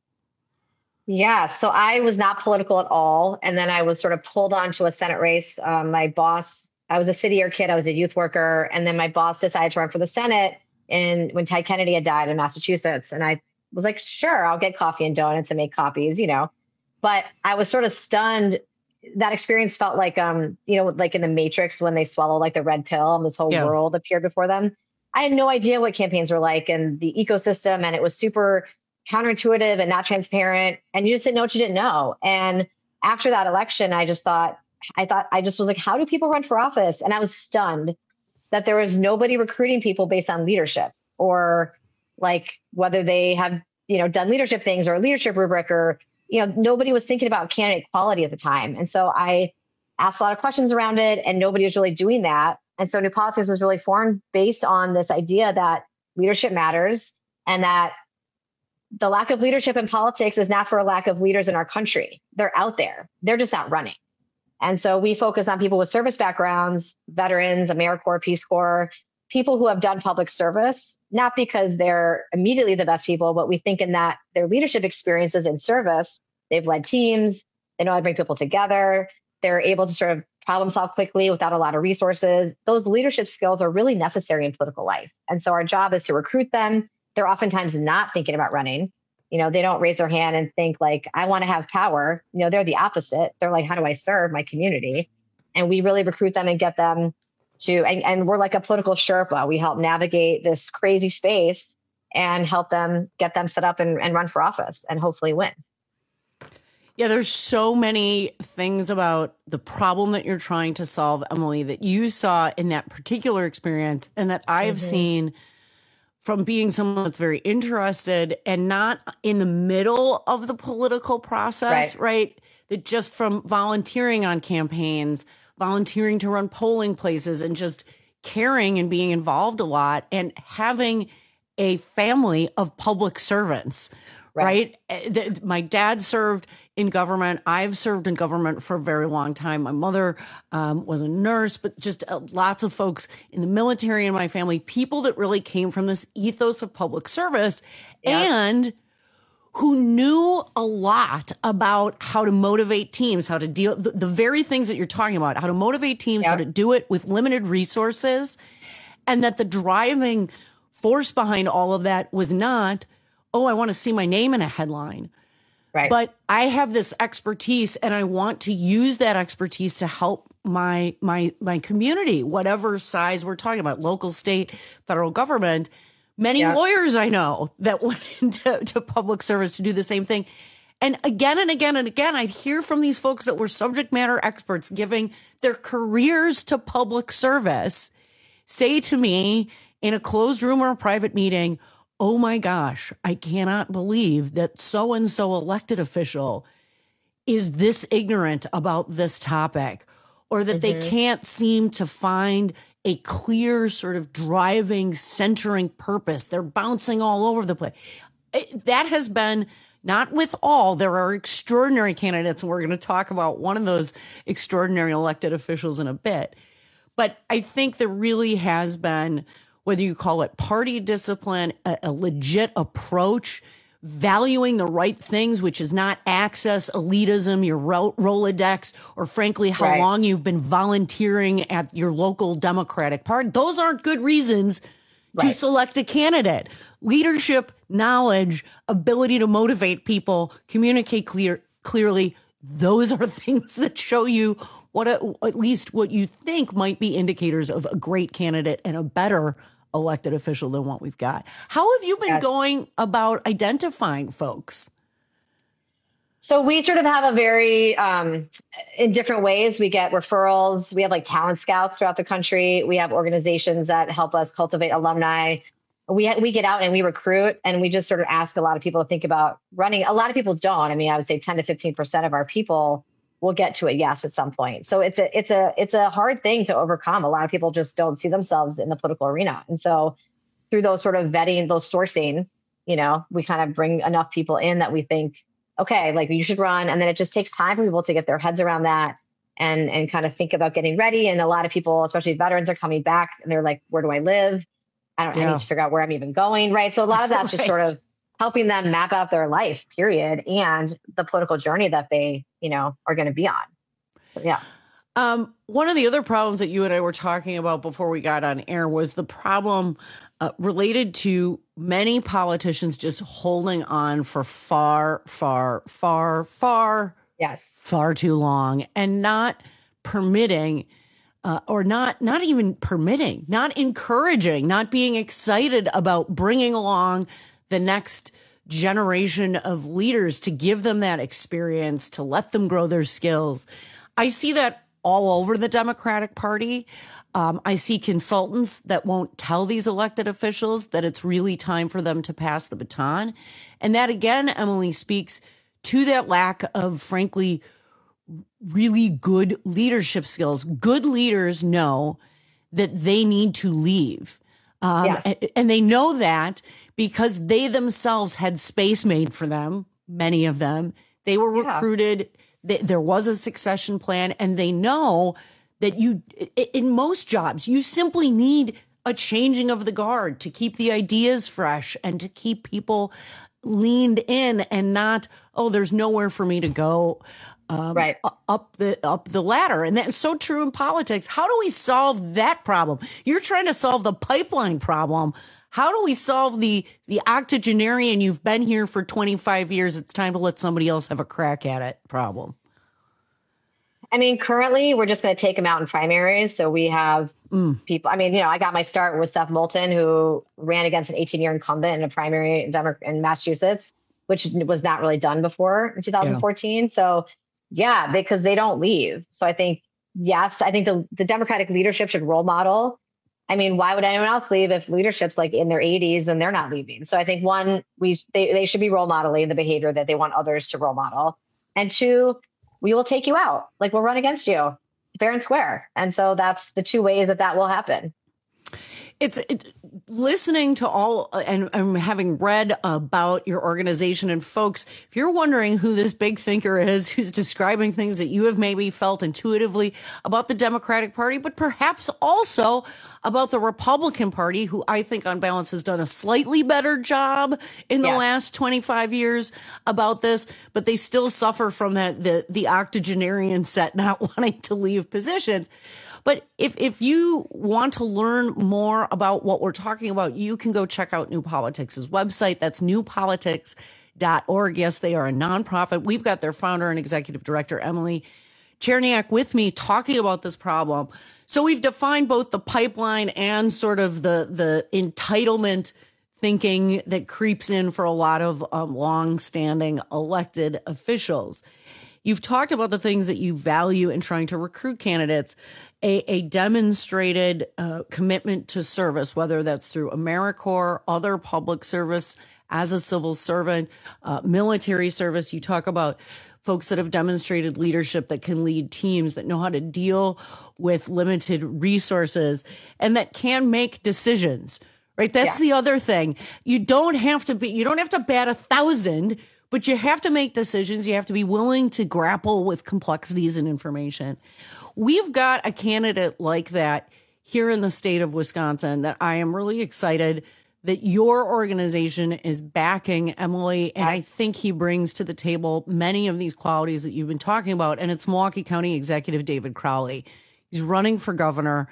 Yeah, so I was not political at all. And then I was sort of pulled onto a Senate race. My boss, I was a city year kid, I was a youth worker. And then my boss decided to run for the Senate when Ted Kennedy had died in Massachusetts. And I was like, sure, I'll get coffee and donuts and make copies, But I was sort of stunned. That experience felt like, like in the Matrix when they swallow like the red pill and this whole world appeared before them. I had no idea what campaigns were like and the ecosystem. And it was super counterintuitive and not transparent. And you just didn't know what you didn't know. And after that election, I just was like, how do people run for office? And I was stunned that there was nobody recruiting people based on leadership or like whether they have, done leadership things or a leadership rubric or, nobody was thinking about candidate quality at the time. And so I asked a lot of questions around it and nobody was really doing that. And so New Politics was really formed based on this idea that leadership matters and that the lack of leadership in politics is not for a lack of leaders in our country. They're out there. They're just not running. And so we focus on people with service backgrounds, veterans, AmeriCorps, Peace Corps, people who have done public service, not because they're immediately the best people, but we think in that their leadership experiences in service, they've led teams, they know how to bring people together, they're able to sort of problem solve quickly without a lot of resources. Those leadership skills are really necessary in political life. And so our job is to recruit them. They're oftentimes not thinking about running. They don't raise their hand and think like, I want to have power. They're the opposite. They're like, how do I serve my community? And we really recruit them and get them to, and we're like a political Sherpa. We help navigate this crazy space and help them get them set up and run for office and hopefully win. Yeah, there's so many things about the problem that you're trying to solve, Emily, that you saw in that particular experience and that I've seen from being someone that's very interested and not in the middle of the political process, right? That just from volunteering on campaigns, volunteering to run polling places and just caring and being involved a lot and having a family of public servants, right? My dad served in government. I've served in government for a very long time. My mother was a nurse, but just lots of folks in the military in my family, people that really came from this ethos of public service and who knew a lot about how to motivate teams, how to deal, the very things that you're talking about, how to motivate teams, how to do it with limited resources, and that the driving force behind all of that was not, oh, I want to see my name in a headline. Right. But I have this expertise and I want to use that expertise to help my community, whatever size we're talking about, local, state, federal government. Many lawyers I know that went into public service to do the same thing. And again and again and again, I'd hear from these folks that were subject matter experts giving their careers to public service say to me in a closed room or a private meeting, oh my gosh, I cannot believe that so-and-so elected official is this ignorant about this topic, or that they can't seem to find a clear sort of driving, centering purpose. They're bouncing all over the place. That has been, not with all, there are extraordinary candidates, and we're going to talk about one of those extraordinary elected officials in a bit. But I think there really has been, whether you call it party discipline, a legit approach, valuing the right things, which is not access, elitism, your Rolodex, or frankly, how long you've been volunteering at your local Democratic Party. Those aren't good reasons to select a candidate. Leadership, knowledge, ability to motivate people, communicate clearly, those are things that show you what at least what you think might be indicators of a great candidate and a better elected official than what we've got. How have you been going about identifying folks? So we sort of have a very, in different ways, we get referrals. We have like talent scouts throughout the country. We have organizations that help us cultivate alumni. We get out and we recruit, and we just sort of ask a lot of people to think about running. A lot of people don't. I mean, I would say 10 to 15% of our people will get to a yes at some point. So it's a hard thing to overcome. A lot of people just don't see themselves in the political arena. And so through those sort of vetting, those sourcing, we kind of bring enough people in that we think, okay, like you should run. And then it just takes time for people to get their heads around that and kind of think about getting ready. And a lot of people, especially veterans, are coming back and they're like, where do I live? I need to figure out where I'm even going. Right. So a lot of that's just sort of helping them map out their life, period, and the political journey that they, are going to be on. So, yeah. One of the other problems that you and I were talking about before we got on air was the problem related to many politicians just holding on for far too long and not permitting or not even permitting, not encouraging, not being excited about bringing along the next generation of leaders to give them that experience, to let them grow their skills. I see that all over the Democratic Party. I see consultants that won't tell these elected officials that it's really time for them to pass the baton. And that, again, Emily, speaks to that lack of, frankly, really good leadership skills. Good leaders know that they need to leave. And they know that because they themselves had space made for them, many of them. They were recruited. There was a succession plan, and they know that in most jobs, you simply need a changing of the guard to keep the ideas fresh and to keep people leaned in and not, oh, there's nowhere for me to go up the ladder. And that's so true in politics. How do we solve that problem? You're trying to solve the pipeline problem. How do we solve the octogenarian, you've been here for 25 years, it's time to let somebody else have a crack at it problem? I mean, currently, we're just going to take them out in primaries. So we have people. I mean, I got my start with Seth Moulton, who ran against an 18-year incumbent in a primary in Massachusetts, which was not really done before in 2014. So, because they don't leave. So I think, the Democratic leadership should role model. I mean, why would anyone else leave if leadership's like in their 80s and they're not leaving? So I think one, they should be role modeling the behavior that they want others to role model. And two, we will take you out. Like, we'll run against you fair and square. And so that's the two ways that will happen. listening to all and having read about your organization, and folks, if you're wondering who this big thinker is, who's describing things that you have maybe felt intuitively about the Democratic Party, but perhaps also about the Republican Party, who I think on balance has done a slightly better job in the last 25 years about this, but they still suffer from the octogenarian set not wanting to leave positions. But if you want to learn more about what we're talking about, you can go check out New Politics' website. That's newpolitics.org. Yes, they are a nonprofit. We've got their founder and executive director, Emily Cherniak, with me talking about this problem. So we've defined both the pipeline and sort of the entitlement thinking that creeps in for a lot of long-standing elected officials. You've talked about the things that you value in trying to recruit candidates, a demonstrated commitment to service, whether that's through AmeriCorps, other public service, as a civil servant, military service. You talk about folks that have demonstrated leadership, that can lead teams, that know how to deal with limited resources, and that can make decisions, right? That's the other thing. You don't have to bat 1,000, but you have to make decisions. You have to be willing to grapple with complexities and information. We've got a candidate like that here in the state of Wisconsin that I am really excited that your organization is backing, Emily, and I think he brings to the table many of these qualities that you've been talking about, and it's Milwaukee County Executive David Crowley. He's running for governor.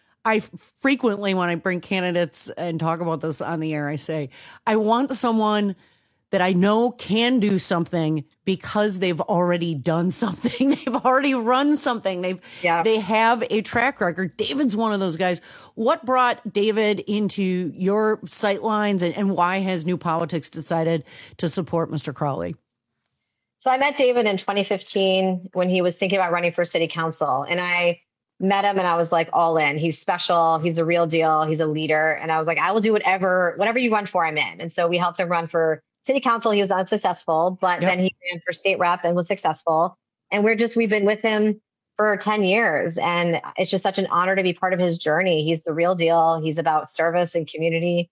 I frequently, when I bring candidates and talk about this on the air, I say, I want someone that I know can do something because they've already done something. They've already run something. They have a track record. David's one of those guys. What brought David into your sightlines, and why has New Politics decided to support Mr. Crowley? So I met David in 2015 when he was thinking about running for city council, and I met him and I was like all in. He's special. He's a real deal. He's a leader. And I was like, I will do whatever you run for, I'm in. And so we helped him run for city council. He was unsuccessful, but then he ran for state rep and was successful. And we've been with him for 10 years. And it's just such an honor to be part of his journey. He's the real deal. He's about service and community.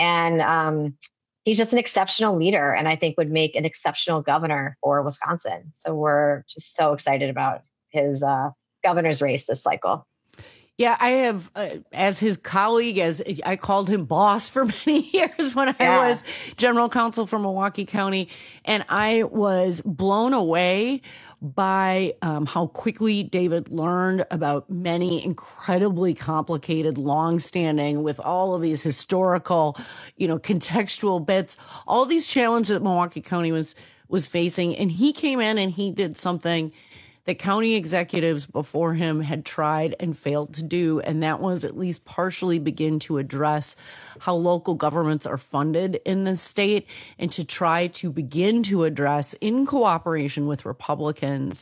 And he's just an exceptional leader, and I think would make an exceptional governor for Wisconsin. So we're just so excited about his governor's race this cycle. Yeah, I have, as his colleague, as I called him boss for many years when I was general counsel for Milwaukee County. And I was blown away by how quickly David learned about many incredibly complicated, longstanding, with all of these historical, contextual bits, all these challenges that Milwaukee County was facing. And he came in and he did something that county executives before him had tried and failed to do, and that was at least partially begin to address how local governments are funded in the state, and to try to begin to address, in cooperation with Republicans,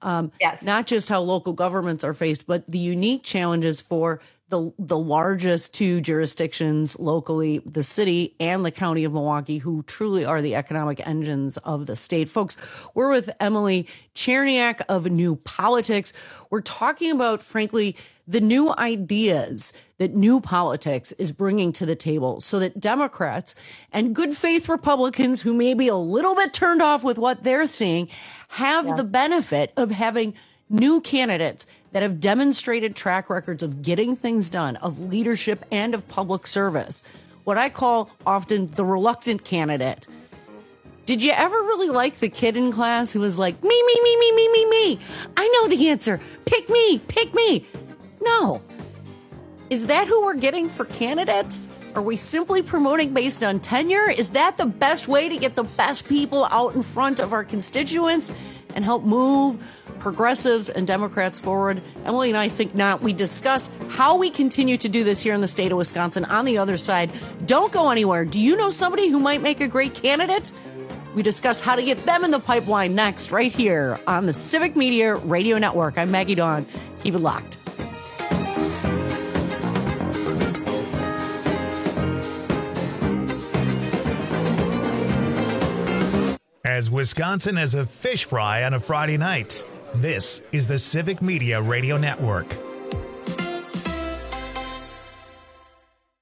not just how local governments are faced, but the unique challenges for the largest two jurisdictions locally, the city and the county of Milwaukee, who truly are the economic engines of the state. Folks, we're with Emily Cherniak of New Politics. We're talking about, frankly, the new ideas that New Politics is bringing to the table so that Democrats and good faith Republicans who may be a little bit turned off with what they're seeing have the benefit of having new candidates that have demonstrated track records of getting things done, of leadership and of public service. What I call often the reluctant candidate. Did you ever really like the kid in class who was like, me? I know the answer. Pick me. No. Is that who we're getting for candidates? Are we simply promoting based on tenure? Is that the best way to get the best people out in front of our constituents and help move progressives and Democrats forward? Emily and I think not. We discuss how we continue to do this here in the state of Wisconsin. On the other side, don't go anywhere. Do you know somebody who might make a great candidate? We discuss how to get them in the pipeline next, right here on the Civic Media Radio Network. I'm Maggie Dawn. Keep it locked. As Wisconsin has a fish fry on a Friday night, this is the Civic Media Radio Network.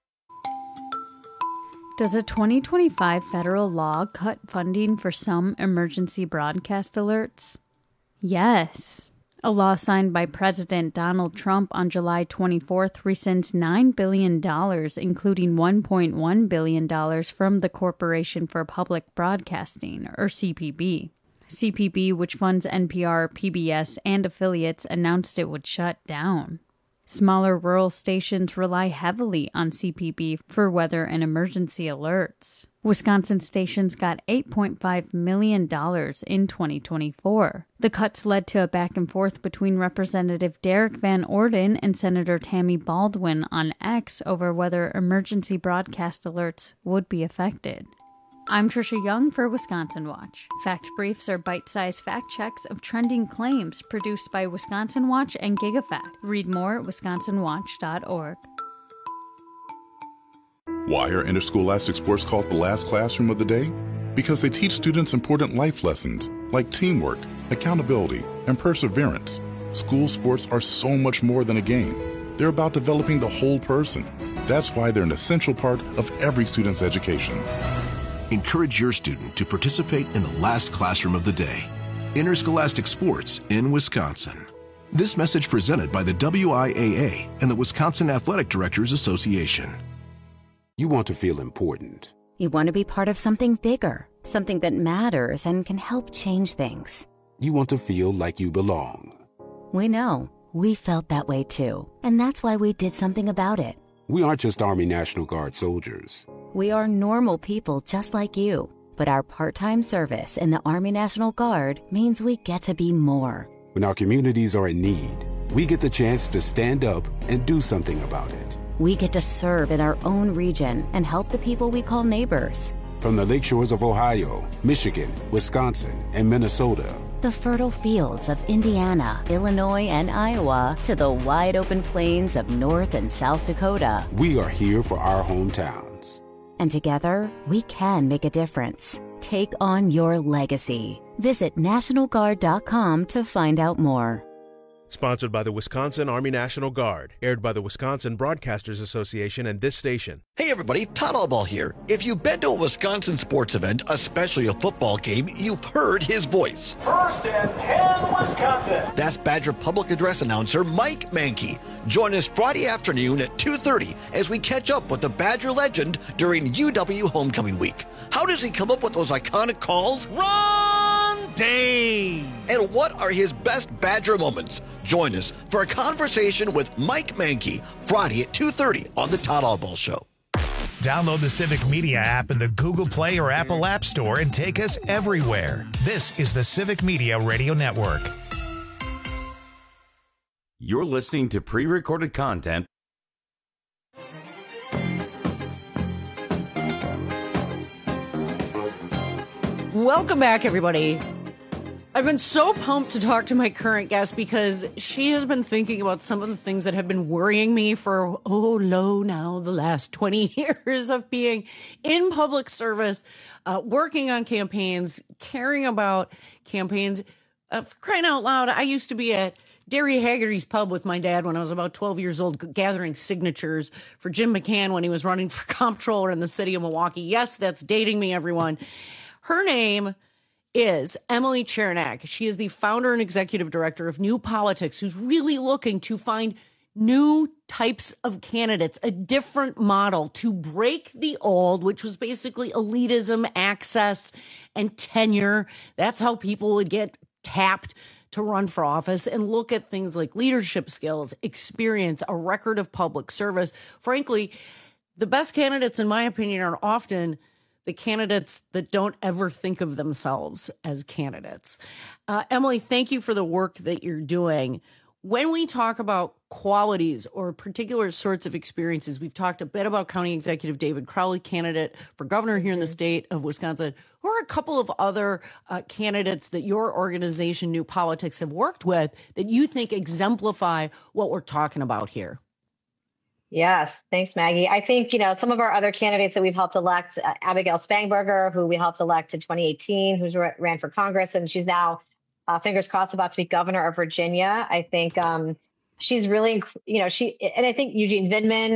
Does a 2025 federal law cut funding for some emergency broadcast alerts? Yes. A law signed by President Donald Trump on July 24th rescinds $9 billion, including $1.1 billion from the Corporation for Public Broadcasting, or CPB. CPB, which funds NPR, PBS, and affiliates, announced it would shut down. Smaller rural stations rely heavily on CPB for weather and emergency alerts. Wisconsin stations got $8.5 million in 2024. The cuts led to a back and forth between Representative Derek Van Orden and Senator Tammy Baldwin on X over whether emergency broadcast alerts would be affected. I'm Trisha Young for Wisconsin Watch. Fact Briefs are bite-sized fact checks of trending claims produced by Wisconsin Watch and GigaFact. Read more at wisconsinwatch.org. Why are interscholastic sports called the last classroom of the day? Because they teach students important life lessons like teamwork, accountability, and perseverance. School sports are so much more than a game. They're about developing the whole person. That's why they're an essential part of every student's education. Encourage your student to participate in the last classroom of the day. Interscholastic sports in Wisconsin. This message presented by the WIAA and the Wisconsin Athletic Directors Association. You want to feel important. You want to be part of something bigger, something that matters and can help change things. You want to feel like you belong. We know. We felt that way too. And that's why we did something about it. We aren't just Army National Guard soldiers. We are normal people just like you. But our part-time service in the Army National Guard means we get to be more. When our communities are in need, we get the chance to stand up and do something about it. We get to serve in our own region and help the people we call neighbors. From the lakeshores of Ohio, Michigan, Wisconsin, and Minnesota, the fertile fields of Indiana, Illinois, and Iowa, to the wide open plains of North and South Dakota, we are here for our hometowns. And together, we can make a difference. Take on your legacy. Visit NationalGuard.com to find out more. Sponsored by the Wisconsin Army National Guard. Aired by the Wisconsin Broadcasters Association and this station. Hey everybody, Todd Allball here. If you've been to a Wisconsin sports event, especially a football game, you've heard his voice. First and 10, Wisconsin. That's Badger public address announcer Mike Mankey. Join us Friday afternoon at 2:30 as we catch up with the Badger legend during UW Homecoming Week. How does he come up with those iconic calls? Ron Dane! And what are his best Badger moments? Join us for a conversation with Mike Mankey Friday at 2:30 on the Todd Allball Show. Download the Civic Media app in the Google Play or Apple App Store and take us everywhere. This is the Civic Media Radio Network. You're listening to pre-recorded content. Welcome back, everybody. I've been so pumped to talk to my current guest because she has been thinking about some of the things that have been worrying me for, the last 20 years of being in public service, working on campaigns, caring about campaigns. Crying out loud, I used to be at Derry Haggerty's pub with my dad when I was about 12 years old, gathering signatures for Jim McCann when he was running for comptroller in the city of Milwaukee. Yes, that's dating me, everyone. Her name is Emily Chernak. She is the founder and executive director of New Politics, who's really looking to find new types of candidates, a different model to break the old, which was basically elitism, access, and tenure. That's how people would get tapped to run for office, and look at things like leadership skills, experience, a record of public service. Frankly, the best candidates, in my opinion, are often the candidates that don't ever think of themselves as candidates. Emily, thank you for the work that you're doing. When we talk about qualities or particular sorts of experiences, we've talked a bit about County Executive David Crowley, candidate for governor here in the state of Wisconsin. Who are a couple of other candidates that your organization, New Politics, have worked with that you think exemplify what we're talking about here? Yes. Thanks, Maggie. I think, some of our other candidates that we've helped elect, Abigail Spangberger, who we helped elect in 2018, who's ran for Congress, and she's now, fingers crossed, about to be governor of Virginia. I think she's really, and I think Eugene Vindman,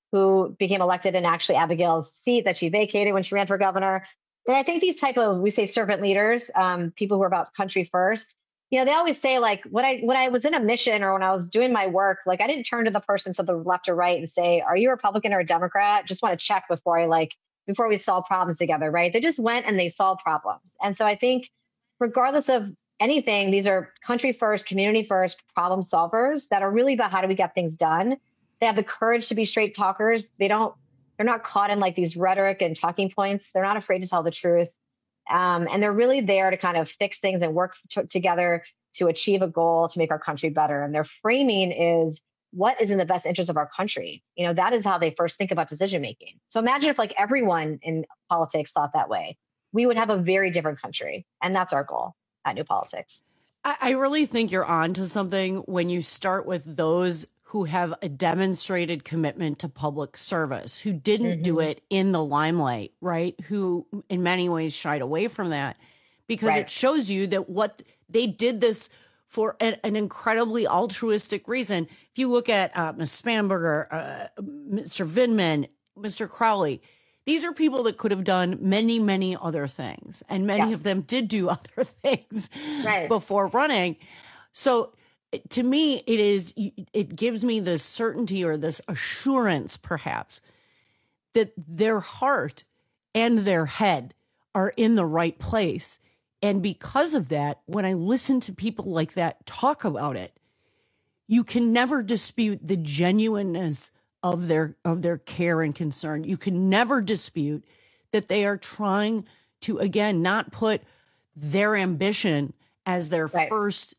who became elected in actually Abigail's seat that she vacated when she ran for governor. And I think these type of, we say servant leaders, people who are about country first, they always say like when I was in a mission or when I was doing my work, like I didn't turn to the person to the left or right and say, are you a Republican or a Democrat? Just want to check before we solve problems together, right? They just went and they solved problems. And so I think regardless of anything, these are country first, community first problem solvers that are really about how do we get things done. They have the courage to be straight talkers. They're not caught in like these rhetoric and talking points. They're not afraid to tell the truth. And they're really there to kind of fix things and work together to achieve a goal to make our country better. And their framing is what is in the best interest of our country. That is how they first think about decision making. So imagine if like everyone in politics thought that way, we would have a very different country. And that's our goal at New Politics. I really think you're on to something when you start with those who have a demonstrated commitment to public service, who didn't do it in the limelight, right? Who in many ways shied away from that because it shows you that what they did this for an incredibly altruistic reason. If you look at Ms. Spanberger, Mr. Vindman, Mr. Crowley, these are people that could have done many, many other things. And many of them did do other things before running. So to me, it gives me this certainty or this assurance, perhaps, that their heart and their head are in the right place. And because of that, when I listen to people like that talk about it, you can never dispute the genuineness of their care and concern. You can never dispute that they are trying to, again, not put their ambition as their first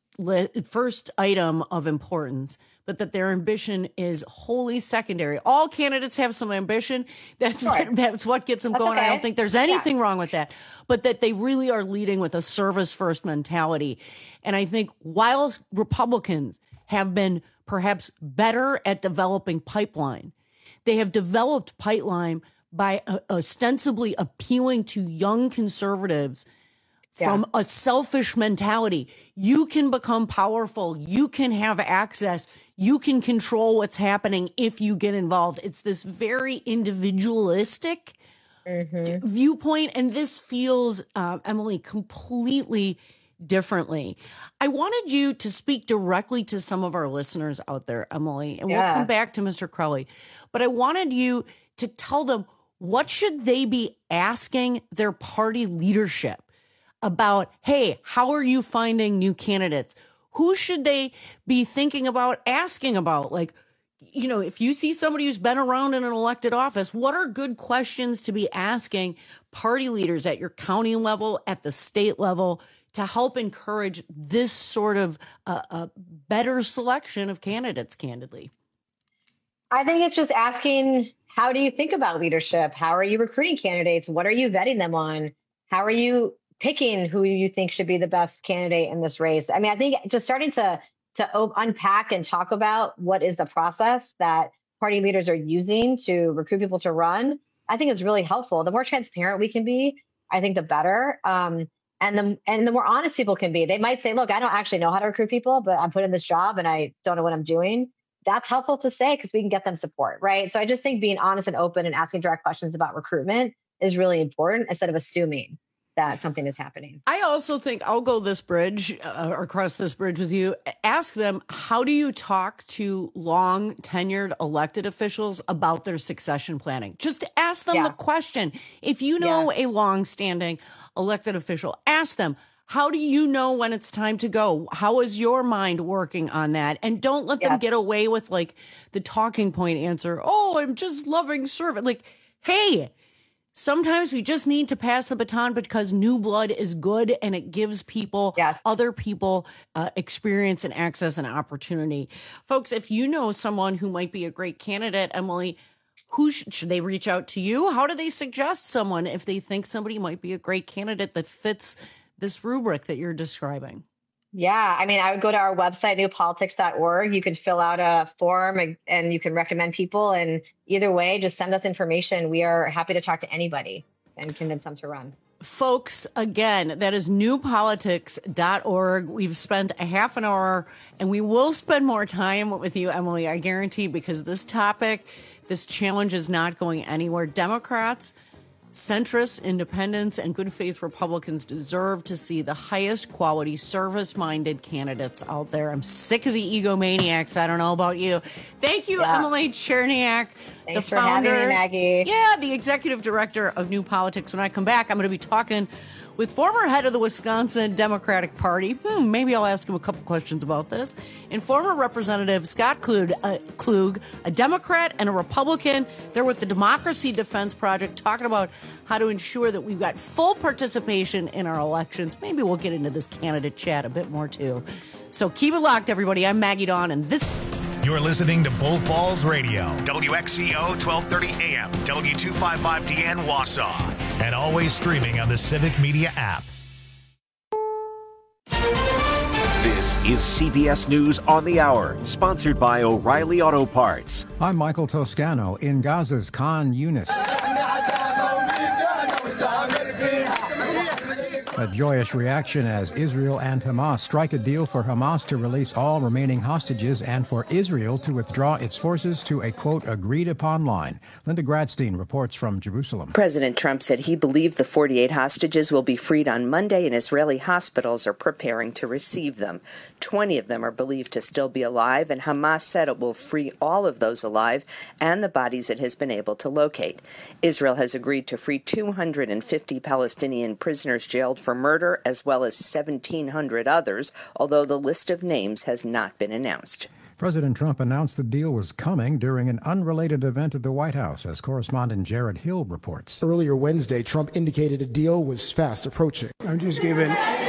item of importance, but that their ambition is wholly secondary. All candidates have some ambition. That's what gets them going. Okay. I don't think there's anything wrong with that, but that they really are leading with a service first mentality. And I think while Republicans have been perhaps better at developing pipeline, they have developed pipeline by ostensibly appealing to young conservatives from a selfish mentality. You can become powerful. You can have access. You can control what's happening if you get involved. It's this very individualistic viewpoint. And this feels, Emily, completely differently. I wanted you to speak directly to some of our listeners out there, Emily, and we'll come back to Mr. Crowley. But I wanted you to tell them, what should they be asking their party leadership about, hey, how are you finding new candidates? Who should they be thinking about asking about? Like, if you see somebody who's been around in an elected office, what are good questions to be asking party leaders at your county level, at the state level, to help encourage this sort of better selection of candidates, candidly? I think it's just asking, how do you think about leadership? How are you recruiting candidates? What are you vetting them on? How are you picking who you think should be the best candidate in this race? I mean, I think just starting to unpack and talk about what is the process that party leaders are using to recruit people to run, I think is really helpful. The more transparent we can be, I think the better. And the more honest people can be. They might say, look, I don't actually know how to recruit people, but I'm put in this job and I don't know what I'm doing. That's helpful to say because we can get them support, right? So I just think being honest and open and asking direct questions about recruitment is really important instead of assuming that something is happening. I also think I'll go this bridge or cross this bridge with you. Ask them, how do you talk to long tenured elected officials about their succession planning? Just ask them the question. If you know a long standing elected official, ask them, how do you know when it's time to go? How is your mind working on that? And don't let them get away with like the talking point answer. Oh, I'm just loving service. Like, hey, sometimes we just need to pass the baton because new blood is good and it gives people, other people, experience and access and opportunity. Folks, if you know someone who might be a great candidate, Emily, who should they reach out to you? How do they suggest someone if they think somebody might be a great candidate that fits this rubric that you're describing? Yeah, I mean, I would go to our website, newpolitics.org. You can fill out a form and you can recommend people. And either way, just send us information. We are happy to talk to anybody and convince them to run. folks, again, that is newpolitics.org. We've spent a half an hour, and we will spend more time with you, Emily, I guarantee, because this topic, this challenge is not going anywhere. Democrats, centrists, independents, and good faith Republicans deserve to see the highest quality service-minded candidates out there. I'm sick of the egomaniacs. I don't know about you. Thank you, Emily Cherniak. Thanks the for founder, having me, Maggie. Yeah, the executive director of New Politics. When I come back, I'm going to be talking with former head of the Wisconsin Democratic Party. Maybe I'll ask him a couple questions about this. And former Representative Scott Klug, a Democrat and a Republican. They're with the Democracy Defense Project, talking about how to ensure that we've got full participation in our elections. Maybe we'll get into this candidate chat a bit more, too. So keep it locked, everybody. I'm Maggie Dawn, and this... You're listening to Bull Falls Radio, WXCO 1230 AM, W255DN Wausau, and always streaming on the Civic Media app. This is CBS News on the Hour, sponsored by O'Reilly Auto Parts. I'm Michael Toscano in Gaza's Khan Yunis. A joyous reaction as Israel and Hamas strike a deal for Hamas to release all remaining hostages and for Israel to withdraw its forces to a, quote, agreed-upon line. Linda Gradstein reports from Jerusalem. President Trump said he believed the 48 hostages will be freed on Monday, and Israeli hospitals are preparing to receive them. 20 of them are believed to still be alive, and Hamas said it will free all of those alive and the bodies it has been able to locate. Israel has agreed to free 250 Palestinian prisoners jailed for murder, as well as 1,700 others, although the list of names has not been announced. President Trump announced the deal was coming during an unrelated event at the White House, as correspondent Jared Hill reports. Earlier Wednesday, Trump indicated a deal was fast approaching. I'm just giving